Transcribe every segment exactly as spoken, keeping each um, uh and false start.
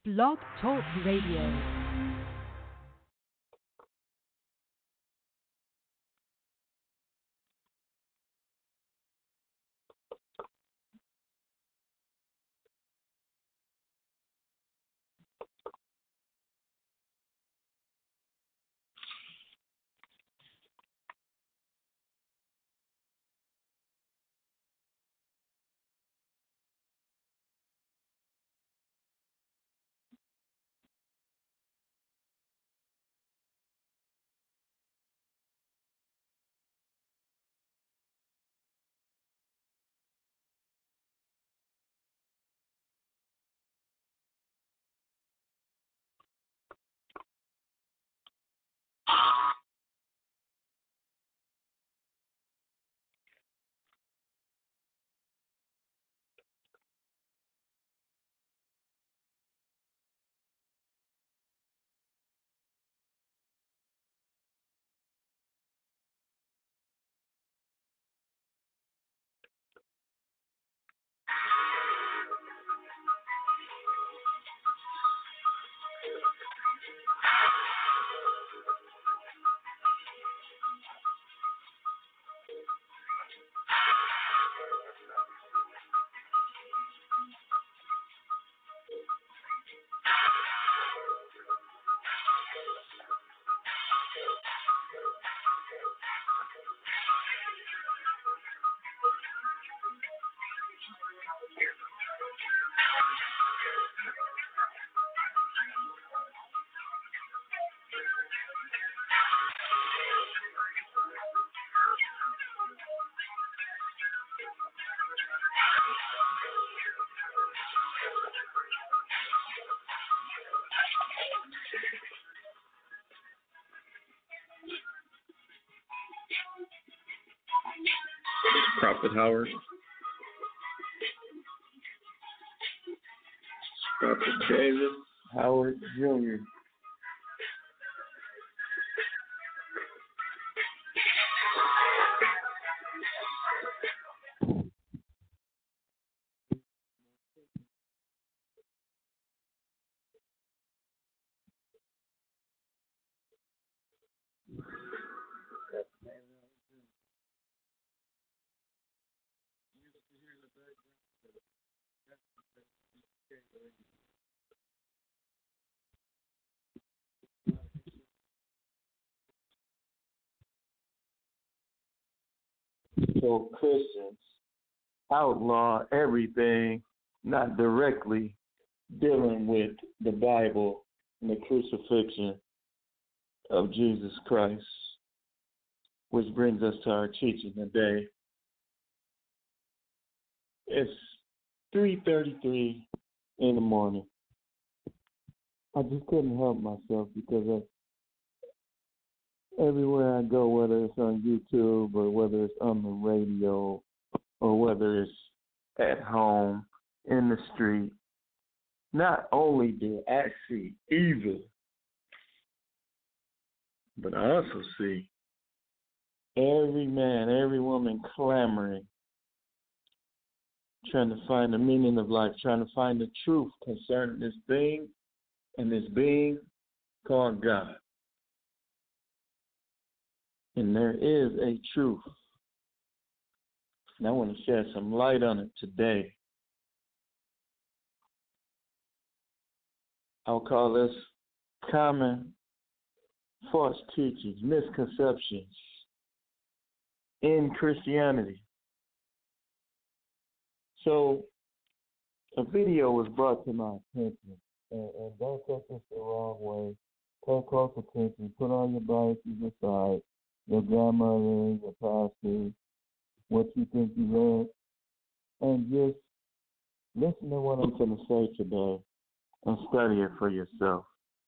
Blog Talk Radio. Prophet Howard, Prophet David Howard Junior So Christians outlaw everything not directly dealing with the Bible and the crucifixion of Jesus Christ, which brings us to our teaching today. It's three thirty-three in the morning. I just couldn't help myself because I, everywhere I go, whether it's on YouTube or whether it's on the radio or whether it's at home, in the street, not only do I see evil, but I also see every man, every woman clamoring, trying to find the meaning of life, trying to find the truth concerning this thing and this being called God. And there is a truth. And I want to shed some light on it today. I'll call this common false teachings, misconceptions in Christianity. So a video was brought to my attention, and, and don't take this the wrong way. Pay close attention. Put on your biases aside, your grandmother, your pastor, what you think you read, and just listen to what I'm going to say today and study it for yourself.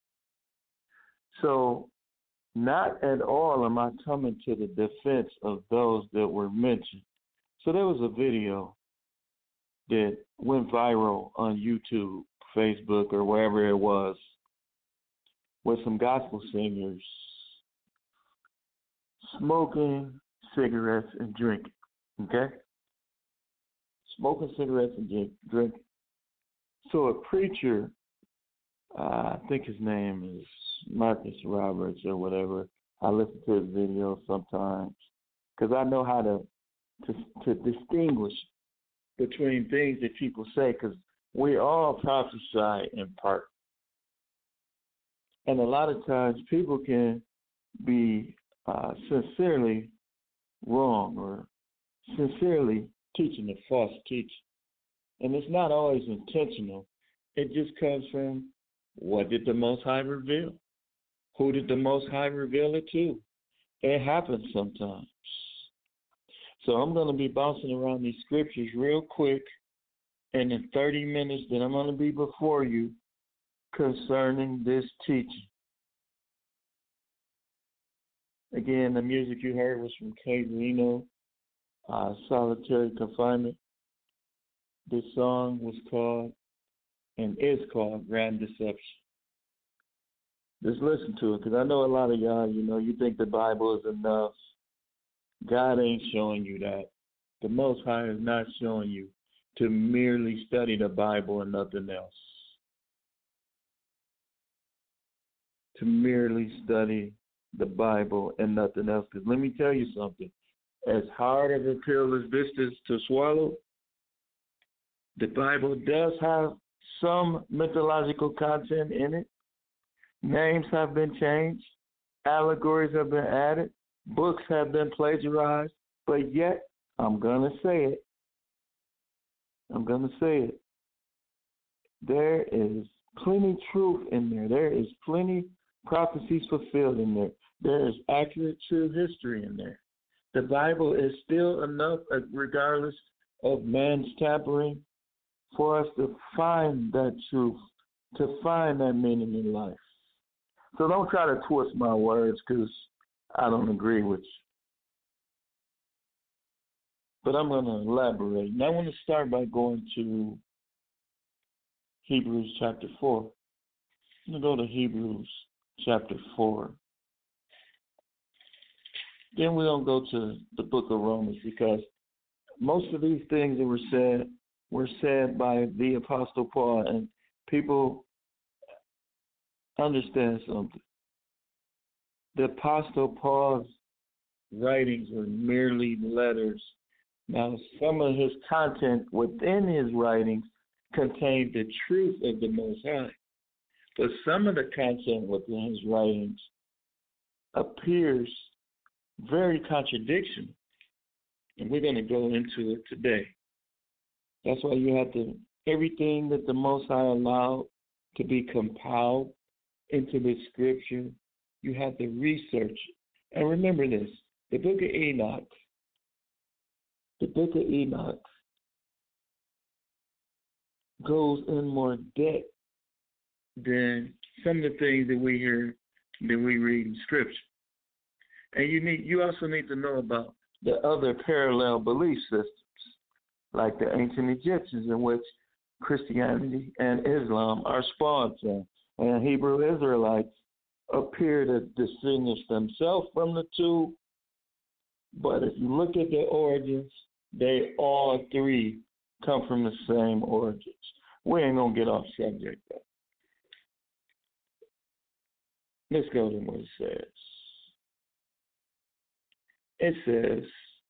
So, not at all am I coming to the defense of those that were mentioned. So there was a video that went viral on YouTube, Facebook, or wherever it was, with some gospel singers smoking cigarettes and drinking, okay? Smoking cigarettes and drink, drinking. So a preacher Uh, I think his name is Marcus Roberts or whatever. I listen to his videos sometimes because I know how to, to to distinguish between things that people say because we all prophesy in part. And a lot of times people can be uh, sincerely wrong or sincerely teaching a false teaching. And it's not always intentional. It just comes from what did the Most High reveal? Who did the Most High reveal it to? It happens sometimes. So I'm going to be bouncing around these scriptures real quick in the thirty minutes that I'm going to be before you concerning this teaching. Again, the music you heard was from Kay Reno, uh, Solitary Confinement. This song was called and is called Grand Deception. Just listen to it, because I know a lot of y'all, you know, you think the Bible is enough. God ain't showing you that. The Most High is not showing you to merely study the Bible and nothing else. To merely study the Bible and nothing else. Because let me tell you something. As hard of a pill as this is to swallow, the Bible does have some mythological content in it. Names have been changed. Allegories have been added. Books have been plagiarized. But yet, I'm going to say it. I'm going to say it. There is plenty truth in there. There is plenty prophecies fulfilled in there. There is accurate, true history in there. The Bible is still enough, regardless of man's tampering, for us to find that truth, to find that meaning in life. So don't try to twist my words because I don't agree with you. But I'm going to elaborate. And I want to start by going to Hebrews chapter four. I'm going to go to Hebrews chapter four. Then we're going to go to the book of Romans, because most of these things that were said were said by the Apostle Paul, and people understand something. The Apostle Paul's writings were merely letters. Now, some of his content within his writings contained the truth of the Most High, but some of the content within his writings appears very contradictory, and we're going to go into it today. That's why you have to, everything that the Most High allowed to be compiled into the scripture, you have to research it. And remember this, the book of Enoch, the book of Enoch goes in more depth than some of the things that we hear, that we read in scripture. And you need, you also need to know about the other parallel belief systems, like the ancient Egyptians, in which Christianity and Islam are spawned from. And Hebrew Israelites appear to distinguish themselves from the two. But if you look at their origins, they all three come from the same origins. We ain't going to get off subject, though. Let's go to what it says. It says,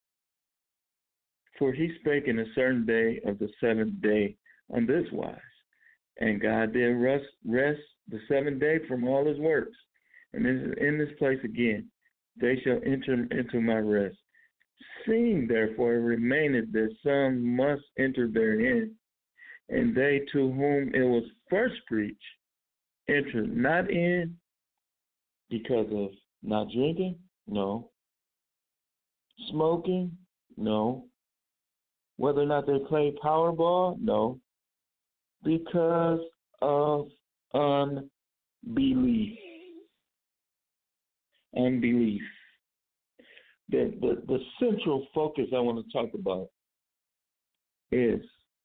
for he spake in a certain day of the seventh day on this wise, and God did rest, rest the seventh day from all his works. And this is in this place again, they shall enter into my rest. Seeing therefore it remaineth that some must enter therein, and they to whom it was first preached entered not in because of not drinking? No. Smoking? No. Whether or not they played Powerball? No. Because of unbelief. Unbelief. The, the, the central focus I want to talk about is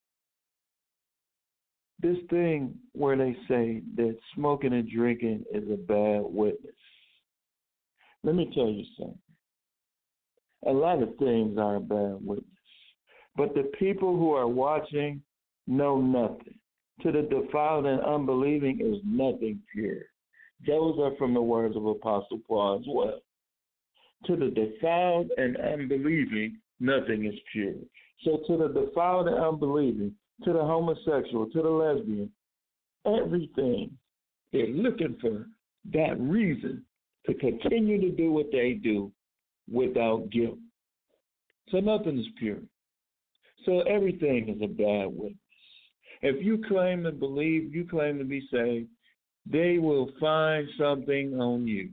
this thing where they say that smoking and drinking is a bad witness. Let me tell you something. A lot of things are a bad witness. But the people who are watching know nothing. To the defiled and unbelieving is nothing pure. Those are from the words of Apostle Paul as well. To the defiled and unbelieving, nothing is pure. So to the defiled and unbelieving, to the homosexual, to the lesbian, everything, they're looking for that reason to continue to do what they do without guilt. So nothing is pure. So everything is a bad witness. If you claim to believe, you claim to be saved, they will find something on you.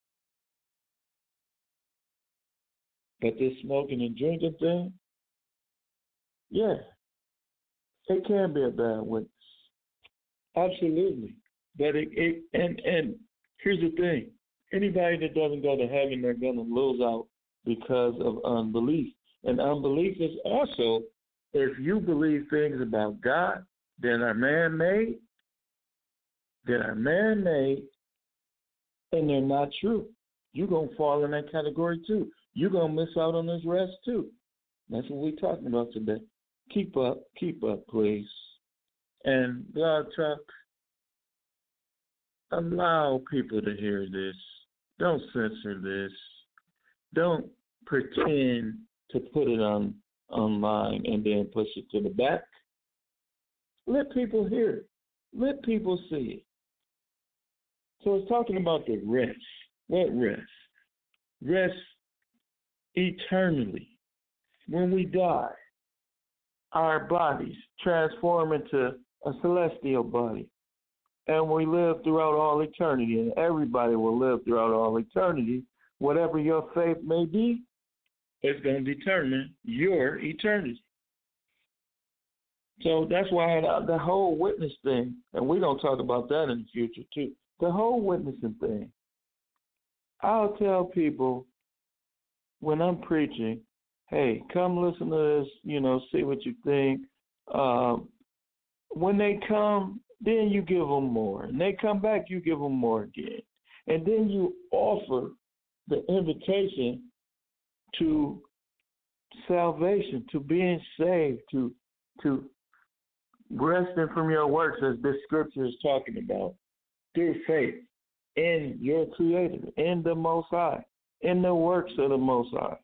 But this smoking and drinking thing, yeah, it can be a bad witness. Absolutely. But it, it and and here's the thing. Anybody that doesn't go to heaven, they're going to lose out because of unbelief. And unbelief is also, if you believe things about God that are man-made, that are man-made, and they're not true, you're going to fall in that category too. You're going to miss out on this rest too. That's what we're talking about today. Keep up, keep up, please. And Blog Talk, allow people to hear this. Don't censor this. Don't pretend to put it on online and then push it to the back. Let people hear it. Let people see it. So it's talking about the rest. What rest? Rest eternally. When we die, our bodies transform into a celestial body. And we live throughout all eternity. And everybody will live throughout all eternity. Whatever your faith may be, it's going to determine your eternity. So that's why the whole witness thing, and we're going to talk about that in the future too, the whole witnessing thing. I'll tell people when I'm preaching, hey, come listen to this, you know, see what you think. Um, when they come, then you give them more. And they come back, you give them more again. And then you offer the invitation to salvation, to being saved, to to resting from your works, as this scripture is talking about, through faith in your Creator, in the Most High, in the works of the Most High.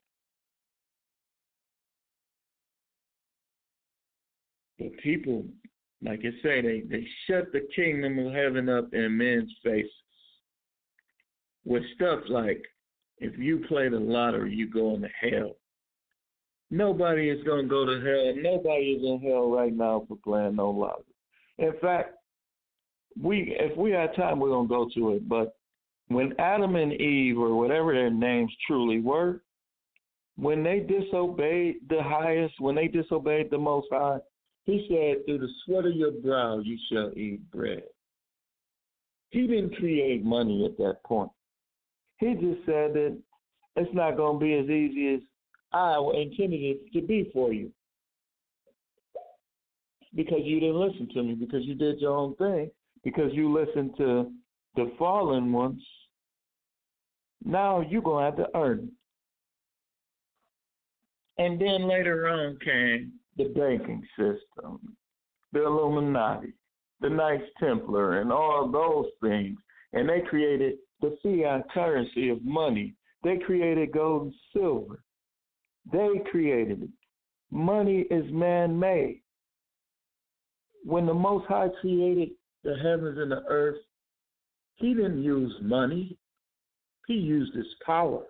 But people, like I say, they, they shut the kingdom of heaven up in men's faces with stuff like, if you play the lottery, you go into hell. Nobody is going to go to hell. Nobody is in hell right now for playing no lottery. In fact, we if we have time, we're going to go to it. But when Adam and Eve, or whatever their names truly were, when they disobeyed the highest, when they disobeyed the Most High, he said, through the sweat of your brow you shall eat bread. He didn't create money at that point. He just said that it's not going to be as easy as I intended it to be for you. Because you didn't listen to me, because you did your own thing, because you listened to the fallen ones. Now you're going to have to earn it. And then later on came the banking system, the Illuminati, the Knights Templar, and all those things. And they created the fiat currency of money. They created gold and silver. They created it. Money is man-made. When the Most High created the heavens and the earth, he didn't use money. He used his power.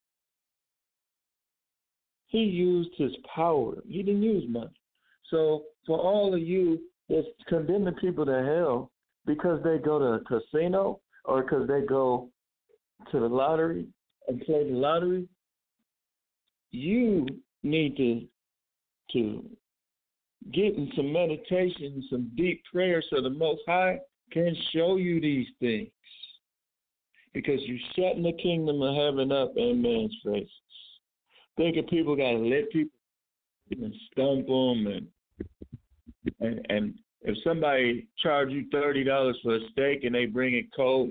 He used his power. He didn't use money. So for all of you that's condemning people to hell because they go to a casino or because they go to the lottery and play the lottery, you need to to get in some meditation, some deep prayer so the Most High can show you these things. Because you're shutting the kingdom of heaven up in man's faces. Thinking people got to let people and stump them. And, and, and if somebody charge you thirty dollars for a steak and they bring it cold,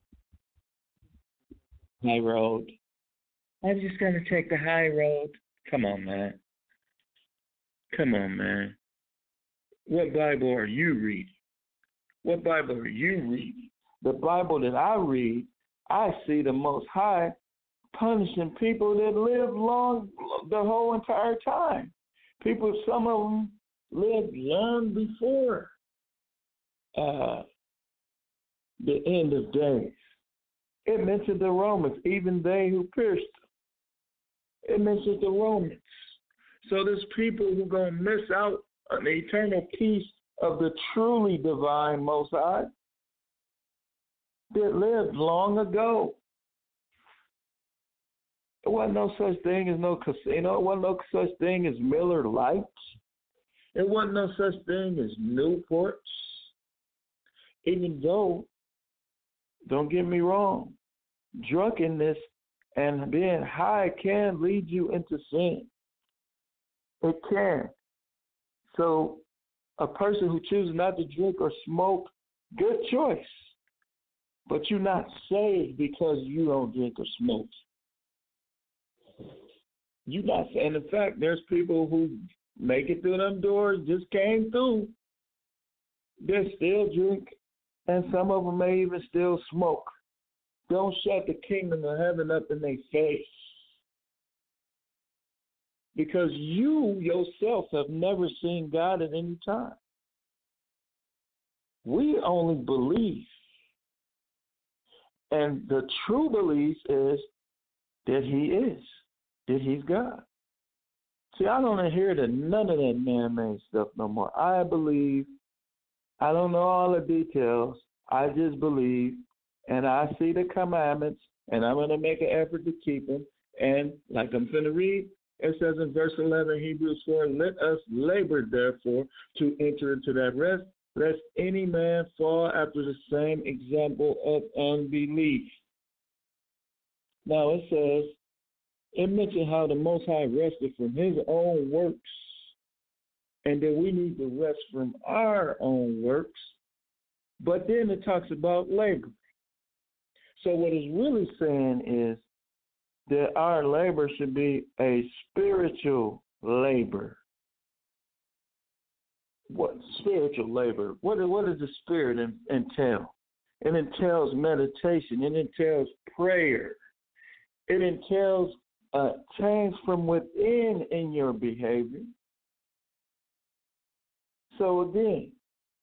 high road, I'm just going to take the high road. Come on, man. Come on, man. What Bible are you reading? What Bible are you reading? The Bible that I read, I see the Most High punishing people that lived long the whole entire time. People, some of them lived long before uh, the end of days. It mentioned the Romans, even they who pierced them. It mentions the Romans. So there's people who are going to miss out on the eternal peace of the truly divine Most High that lived long ago. There wasn't no such thing as no casino. There wasn't no such thing as Miller Lights. There wasn't no such thing as Newports. Even though, don't get me wrong, drunkenness and being high can lead you into sin. It can. So a person who chooses not to drink or smoke, good choice. But you're not saved because you don't drink or smoke. You're not, and in fact, there's people who make it through them doors, just came through. They still drink, and some of them may even still smoke. Don't shut the kingdom of heaven up in their face. Because you yourself have never seen God at any time. We only believe. And the true belief is that he is, that he's God. See, I don't adhere to none of that man-made stuff no more. I believe. I don't know all the details. I just believe, and I see the commandments, and I'm going to make an effort to keep them. And like I'm going to read, it says in verse eleven, Hebrews four, let us labor, therefore, to enter into that rest, lest any man fall after the same example of unbelief. Now it says, it mentioned how the Most High rested from his own works, and that we need to rest from our own works. But then it talks about labor. So what it's really saying is that our labor should be a spiritual labor. What spiritual labor? What, what does the spirit entail? It entails meditation. It entails prayer. It entails a change from within in your behavior. So again,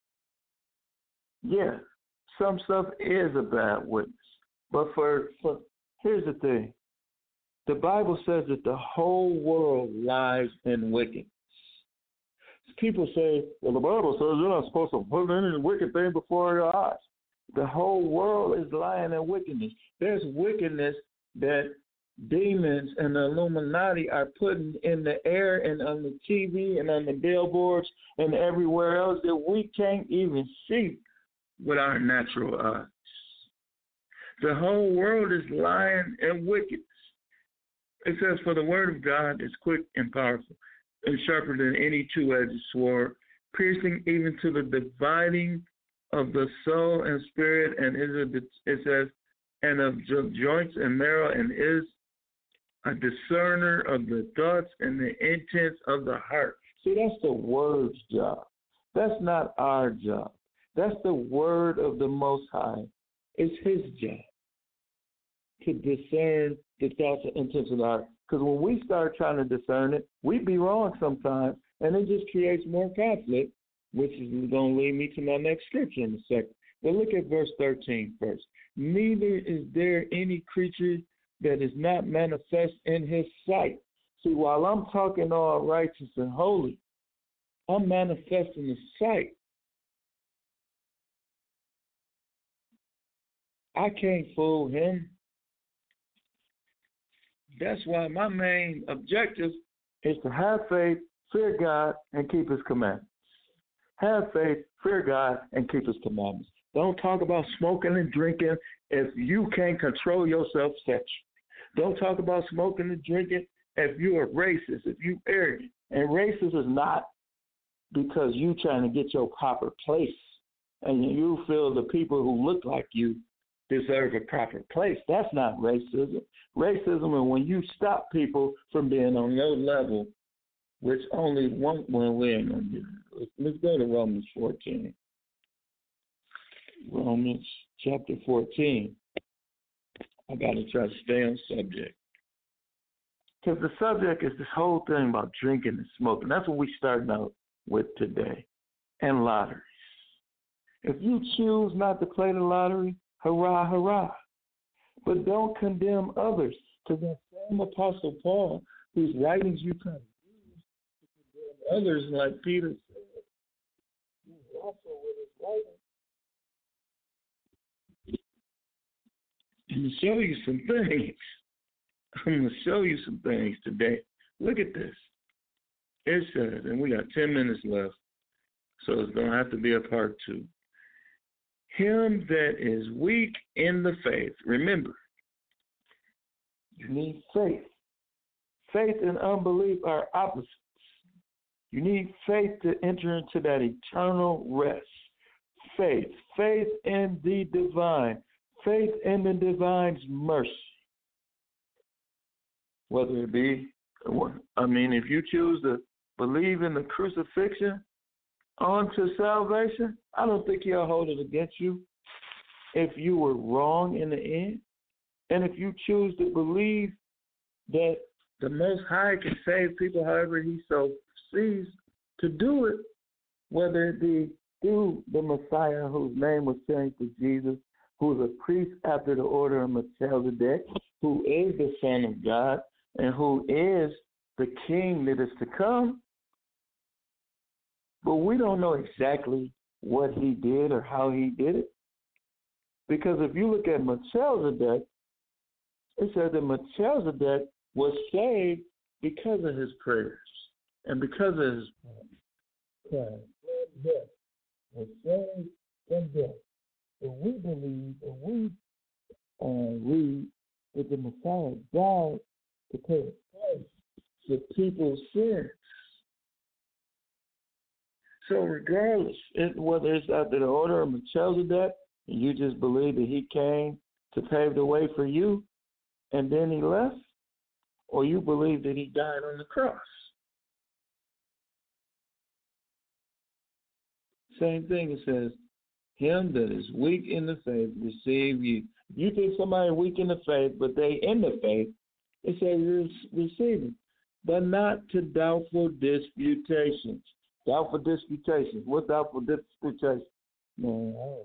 yeah, some stuff is a bad witness. But for, for here's the thing. The Bible says that the whole world lies in wickedness. People say, well, the Bible says you're not supposed to put any wicked thing before your eyes. The whole world is lying in wickedness. There's wickedness that demons and the Illuminati are putting in the air and on the T V and on the billboards and everywhere else that we can't even see with our natural eyes. The whole world is lying in wickedness. It says, for the word of God is quick and powerful and sharper than any two-edged sword, piercing even to the dividing of the soul and spirit, and is a, it says, and of joints and marrow, and is a discerner of the thoughts and the intents of the heart. See, that's the word's job. That's not our job. That's the word of the Most High. It's his job to discern the thoughts and intents of the heart. Because when we start trying to discern it, we be wrong sometimes, and it just creates more conflict, which is going to lead me to my next scripture in a second. But look at verse thirteen first. Neither is there any creature that is not manifest in his sight. See, while I'm talking all righteous and holy, I'm manifesting the sight. I can't fool him. That's why my main objective is to have faith, fear God, and keep his commandments. Have faith, fear God, and keep his commandments. Don't talk about smoking and drinking if you can't control yourself sexually. Don't talk about smoking and drinking if you are racist, if you arrogant. And racist is not because you trying to get your proper place and you feel the people who look like you deserve a proper place. That's not racism. Racism is when you stop people from being on your level, which only one, well, we ain't going to do that. Let's go to Romans fourteen. Romans chapter fourteen. I got to try to stay on subject. Because the subject is this whole thing about drinking and smoking. That's what we're starting out with today. And lotteries. If you choose not to play the lottery, hurrah, hurrah. But don't condemn others. Because that same Apostle Paul, whose writings you try to use to condemn others, like Peter said, he also with his writings. I'm going to show you some things. I'm going to show you some things today. Look at this. It says, and we got ten minutes left, so it's going to have to be a part two. Him that is weak in the faith. Remember, you need faith. Faith and unbelief are opposites. You need faith to enter into that eternal rest. Faith. Faith in the divine. Faith in the divine's mercy. Whether it be, I mean, if you choose to believe in the crucifixion unto salvation, I don't think he'll hold it against you if you were wrong in the end. And if you choose to believe that the Most High can save people however he so sees to do it, whether it be through the Messiah whose name was changed to Jesus, who is a priest after the order of Melchizedek, who is the Son of God, and who is the King that is to come. But we don't know exactly what he did or how he did it. Because if you look at Melchizedek, it says that Melchizedek was saved because of his prayers and because of his prayers. Death was saved from death. But we believe and we uh, read that the Messiah died to pay the price for people's sins. So regardless, it, whether it's after the order of Melchizedek, and you just believe that he came to pave the way for you, and then he left, or you believe that he died on the cross. Same thing, it says, him that is weak in the faith, receive you. You think somebody weak in the faith, but they in the faith, it says receive him, but not to doubtful disputations. Doubtful disputations. What doubtful disputations? Man, I don't know.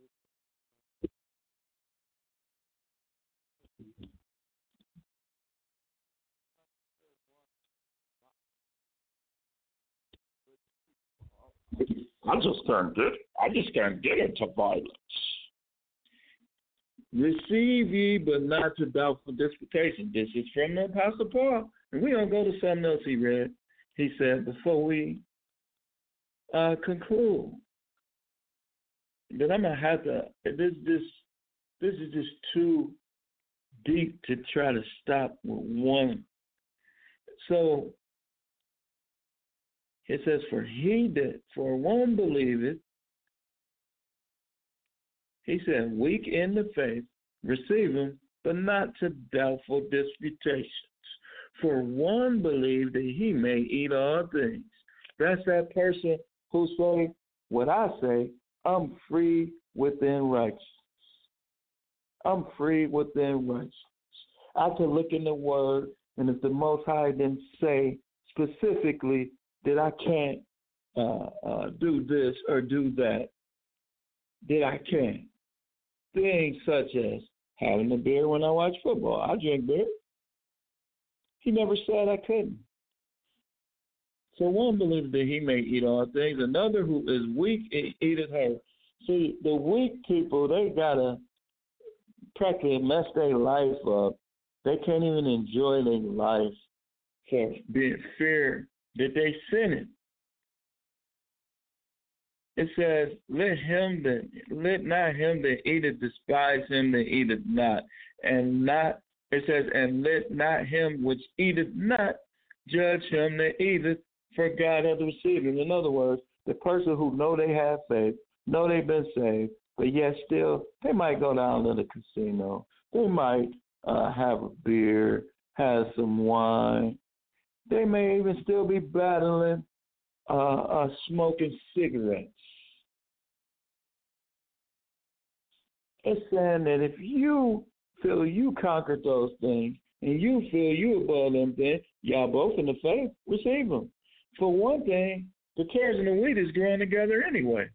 I just can't get I just can't get into violence. Receive ye, but not to doubtful disputation. This is from the Apostle Paul. And we're going to go to something else he read. He said, before we uh, conclude, that I'm going to have to, this, this, this is just too deep to try to stop with one. So, it says, for he that, for one believeth, he said, weak in the faith, receive him, but not to doubtful disputations. For one believe that he may eat all things. That's that person who say, what I say, I'm free within righteousness. I'm free within righteousness. I can look in the Word, and if the Most High didn't say specifically that I can't uh, uh, do this or do that, that I can. Things such as having a beer when I watch football. I drink beer. He never said I couldn't. So one believes that he may eat all things. Another who is weak eateth her. See, the weak people, they got to practically mess their life up. They can't even enjoy their life for being fear that they sinning. It says, let him that let not him that eateth despise him that eateth not. And not it says, and let not him which eateth not judge him that eateth, for God hath received him. In other words, the person who know they have faith, know they've been saved, but yet still they might go down to the casino. They might uh, have a beer, have some wine. They may even still be battling uh, uh, smoking cigarettes. It's saying that if you feel you conquered those things and you feel you above them things, y'all both in the faith, receive them. For one thing, the tares and the wheat is growing together anyway.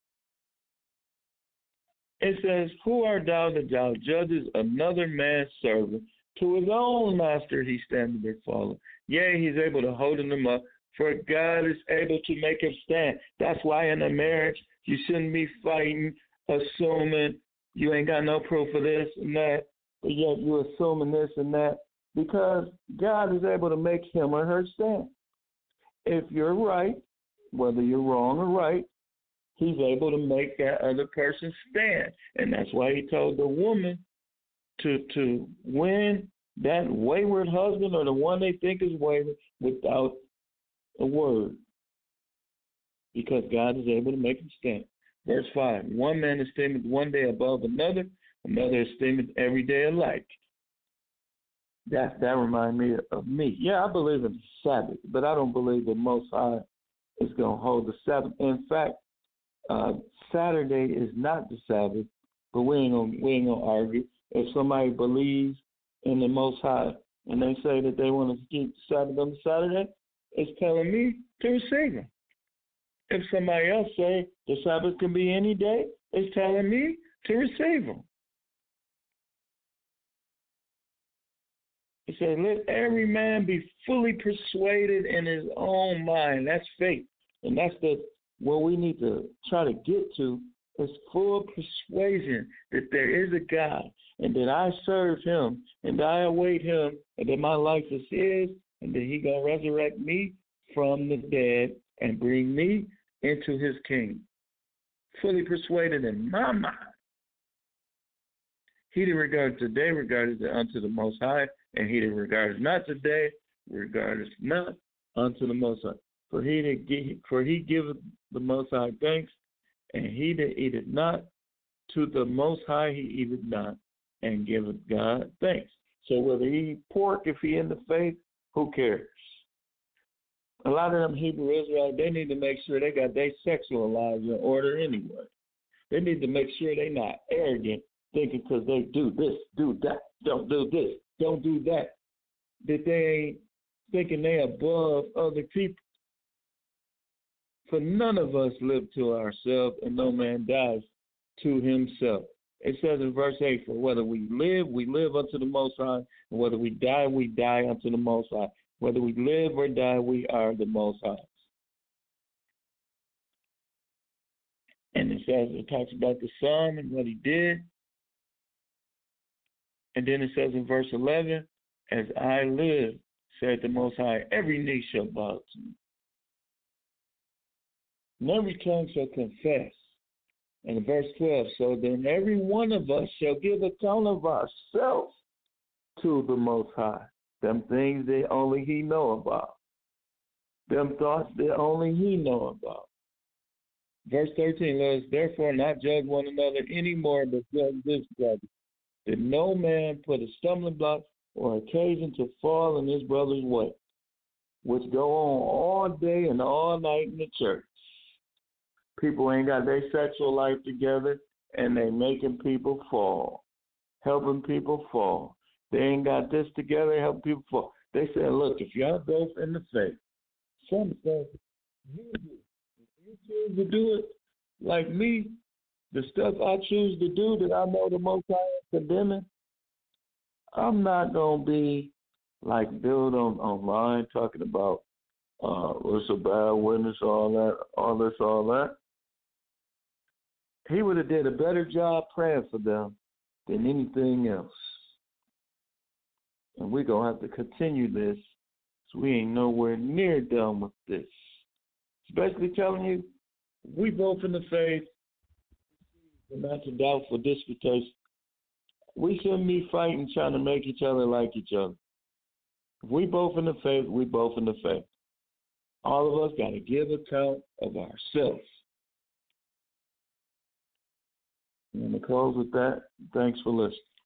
It says, who art thou that thou judges another man's servant? To his own master he standeth or falleth. Yea, he's able to hold him up, for God is able to make him stand. That's why in a marriage, you shouldn't be fighting, assuming you ain't got no proof of this and that, but yet you're assuming this and that, because God is able to make him or her stand. If you're right, whether you're wrong or right, he's able to make that other person stand. And that's why he told the woman to to win that wayward husband or the one they think is wayward without a word, because God is able to make him stand. Verse five, one man esteemeth one day above another, another esteemeth every day alike. That, that reminds me of me. Yeah, I believe in the Sabbath, but I don't believe the Most High is going to hold the Sabbath. In fact, uh, Saturday is not the Sabbath, but we ain't gonna, we ain't gonna argue. If somebody believes in the Most High and they say that they want to keep the Sabbath on Saturday, it's telling me to receive them. If somebody else say the Sabbath can be any day, it's telling me to receive them. It says, let every man be fully persuaded in his own mind. That's faith. And that's the what we need to try to get to, is full persuasion that there is a God and that I serve him and that I await him and that my life is his and that he going to resurrect me from the dead and bring me into his kingdom. Fully persuaded in my mind. He that regardeth today regardeth unto the Most High, and he that regardeth not today regardeth not unto the Most High. For he that give, for he giveth the Most High thanks, and he that eateth not to the Most High he eateth not, and giveth God thanks. So whether he eat pork, if he in the faith, who cares? A lot of them Hebrew Israelites, they need to make sure they got their sexual lives in order anyway. They need to make sure they're not arrogant, thinking because they do this, do that, don't do this, don't do that, that they ain't thinking they above other people. For none of us live to ourselves, and no man dies to himself. It says in verse eight, for whether we live, we live unto the Most High, and whether we die, we die unto the Most High. Whether we live or die, we are the Most High. And it says, it talks about the Son and what he did. And then it says in verse eleven, as I live, said the Most High, every knee shall bow to me. And every tongue shall confess. And in verse twelve, so then every one of us shall give account of ourselves to the Most High. Them things that only he know about. Them thoughts that only he know about. Verse thirteen, let us therefore not judge one another anymore, but judge this brother, that no man put a stumbling block or occasion to fall in his brother's way, which go on all day and all night in the church. People ain't got their sexual life together, and they making people fall, helping people fall. They ain't got this together, helping people fall. They say, look, if y'all both in the faith, some say, you do. If you choose to do it like me, the stuff I choose to do that I know the Most High is condemning, I'm not going to be like Bill on online talking about uh, what's a bad witness, all that, all this, all that. He would have did a better job praying for them than anything else. And we're going to have to continue this, so we ain't nowhere near done with this. It's basically telling you, we both in the faith, and not to doubtful disputation. We shouldn't be fighting trying to make each other like each other. If we both in the faith, we both in the faith. All of us got to give account of ourselves. I'm going to close with that. Thanks for listening.